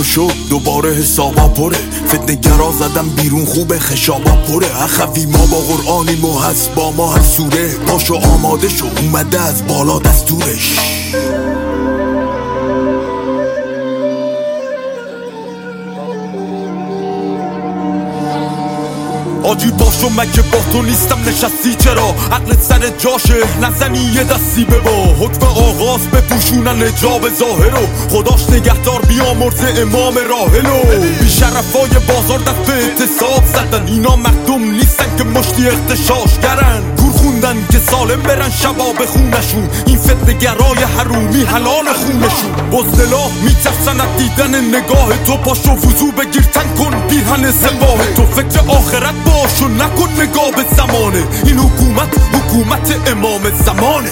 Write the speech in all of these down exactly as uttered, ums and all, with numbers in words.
شد دوباره حسابا پره، فتنگرا زدم بیرون خوبه خشابا پره. اخوی ما با قرآنیم و هست با ما هر سوره، پاشو آماده شو اومده از بالا دستورش. آجی باشو مگه با تو نیستم نشستی چرا؟ عقلت سر جاشه نزنی یه دستی ببا، حکم آغاز بپوشونن حجاب ظاهرو، خداش نگهدار بیامرزه امام راحلو. بیشرفای بازار دست به اعتصاب زدن، اینا مردم نیستن که مشتی اغتشاشگرن. گور خوندن که سالم برن شبا به خونشون، این فتنگرای حرومی حلال خونشون. بزدلا میترسن از دیدن نگاه تو، پاشو وضو بگیر تن کن پیرهن سپاه تو. فکر آخرت باشو نکن نگاه به زمانه، این حکومت حکومت امام زمانه.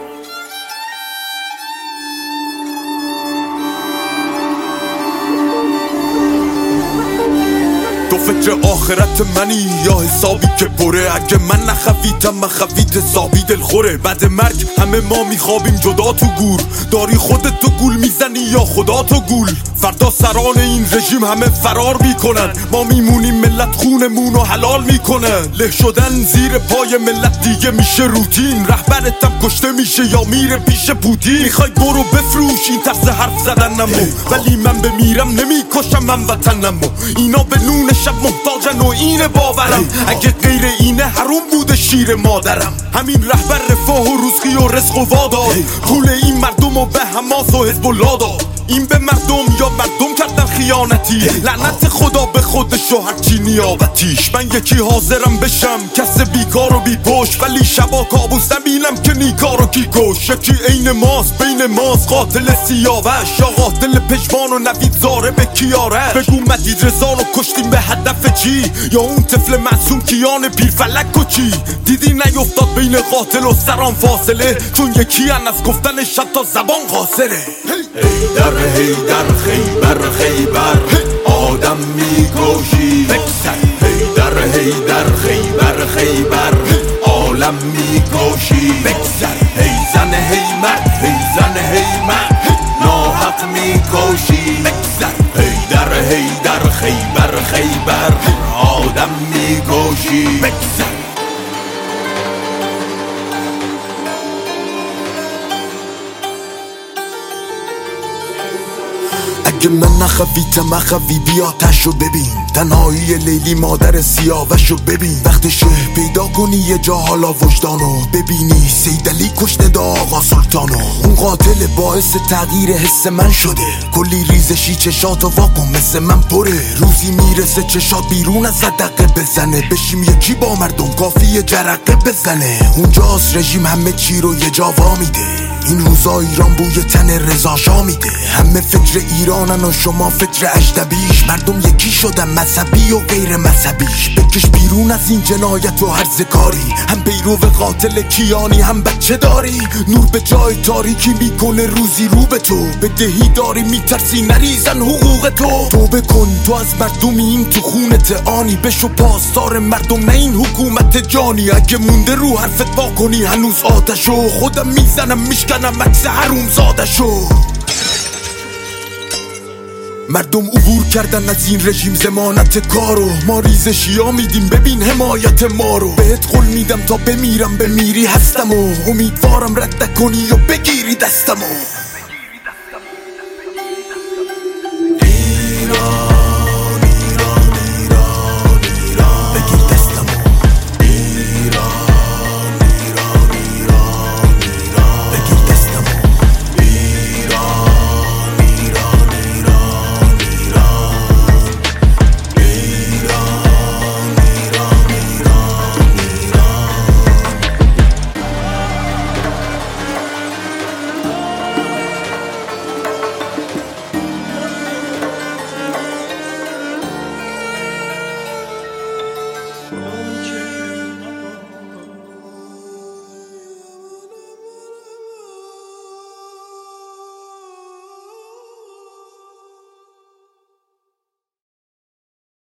تو فکر آخرت منی یا حسابی که پره؟ اگه من نخویتم من خویت حسابی دل خوره. بعد مرگ همه ما میخوابیم جدا تو گور، داری خودت تو گول میزنی یا خدا تو گول؟ فردا سران این رژیم همه فرار میکنن، ما میمونیم ملت خونمون رو حلال میکنن. له شدن زیر پای ملت دیگه میشه روتین، رهبرتم کشته میشه یا میره پیش پوتین. میخوای برو بفروش این طرز حرف زدنمو، ولی من بمیرم نمیکشم من وطنمو. اینا به نون شب محتاجن و اینه باورم، اگه غیر اینه حروم بوده شیر مادرم. همین رهبر رفاه و روزقی و رزق و واداد، پول این مردم و به حماس و حزب الله داد. این به مردم یا مردم کردن خیانتی، لعنت خدا به خودش و هرچی نیابتیش. من یکی حاضرم بشم کس بیکار و بی پشت، ولی شبا کابوس نبینم که نیکار و کی کش. یکی عین ماست بین ماست قاتل سیاوش، یا قاتل پشمان و نوید زاره به کیارش. بگو مجید رضا رو کشتیم به هدف چی، یا اون طفل معصوم کیان پیرفلک و چی؟ دیدی نیفتاد بین قاتل و سران فاصله، چون یکی ان از گفتنش حتی زبان قاصره. هیدر هیدر خیبر خیبر آدم میکشی، هیدر هیدر خیبر خیبر عالم میکشی. هی زن هی مرد هی زن هی مرد ناحق میکشی. هیدر هیدر خیبر خیبر آدم میکشی. اگه من نخویتم اخوی بیا تشو ببین، تنهایی لیلی مادر سیاوشو ببین. وقتشه پیدا کنی یه جا حالا وجدانو، ببینی سیدعلی کشته آقا سلطانو. اون قاتل باعث تغییر حس من شده، کلی ریزشی چشاتو واکن مثل من پره. روزی میرسه چشات بیرون از صدقه بزنه، بشیم یکی با مردم کافیه جرقه بزنه. اونجاست رژیم همه چی رو یه جا وا میده، این روزا ایران بوی تن رضا شاه میده. همه فکر ایرانن و شما فکر اجنبیش، مردم یکی شدن مذهبی و غیر مذهبیش. بکش بیرون از این جنایت و هرز کاری، هم پیرو قاتل کیانی هم بچه داری. نور به جای تاریکی میکنه روزی رو به تو، بدهی داری میترسی نریزن حقوق تو. توبه کن تو از مردمی این تو خونت آنی، بشو پاسدار مردم نه این حکومت جانی. اگه مونده رو حرفت وا کنی هنوز آتشو، خودم میزنم میشکنم عکس حروم زادشو. مردم عبور کردن از این رژیم ضمانت کارو، ما ریزشی ها میدیم ببین حمایت ما رو. بهت قول میدم تا بمیرم بمیری هستم و امیدوارم رد کنی و بگیری دستمو.